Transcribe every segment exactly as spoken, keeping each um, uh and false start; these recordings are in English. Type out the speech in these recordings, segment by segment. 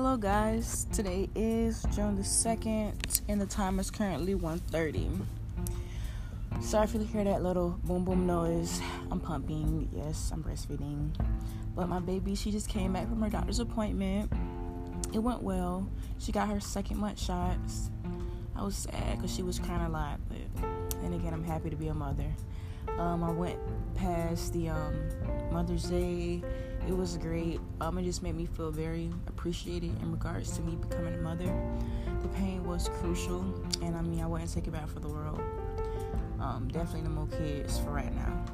Hello guys, today is June the second and the time is currently one thirty. Sorry if you hear that little boom boom noise. I'm pumping, yes, I'm breastfeeding. But my baby, she just came back from her doctor's appointment. It went well. She got her second month shots. I was sad because she was crying a lot, but then again, I'm happy to be a mother. Um, I went past the um, Mother's Day. It was great. Um, it just made me feel very appreciated in regards to me becoming a mother. The pain was crucial, and I mean, I wouldn't take it back for the world. Um, definitely no more kids for right now.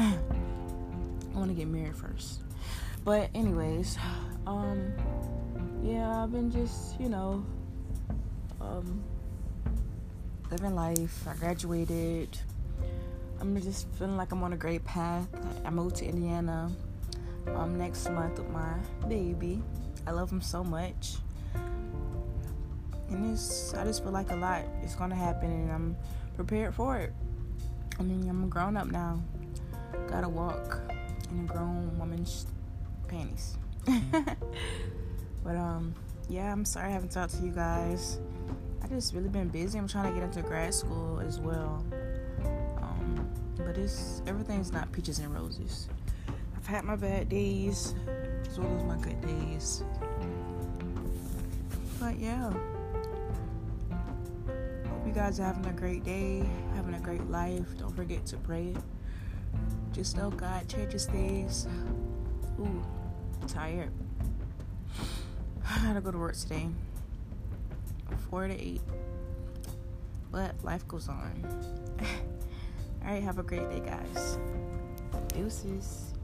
I want to get married first. But anyways, um, yeah, I've been just, you know, um, living life. I graduated. I'm just feeling like I'm on a great path. I moved to Indiana um, next month with my baby. I love him so much. And it's, I just feel like a lot is going to happen, and I'm prepared for it. I mean, I'm a grown up now. Gotta walk in a grown woman's panties. But, um, yeah, I'm sorry I haven't talked to you guys. I just really been busy. I'm trying to get into grad school as well. Um, but it's, everything's not peaches and roses. I've had my bad days as well as my good days. But, yeah. Hope you guys are having a great day, having a great life. Don't forget to pray. Just know God changes things. Ooh, I'm tired. I gotta go to work today. Four to eight. But life goes on. Alright, have a great day, guys. Deuces.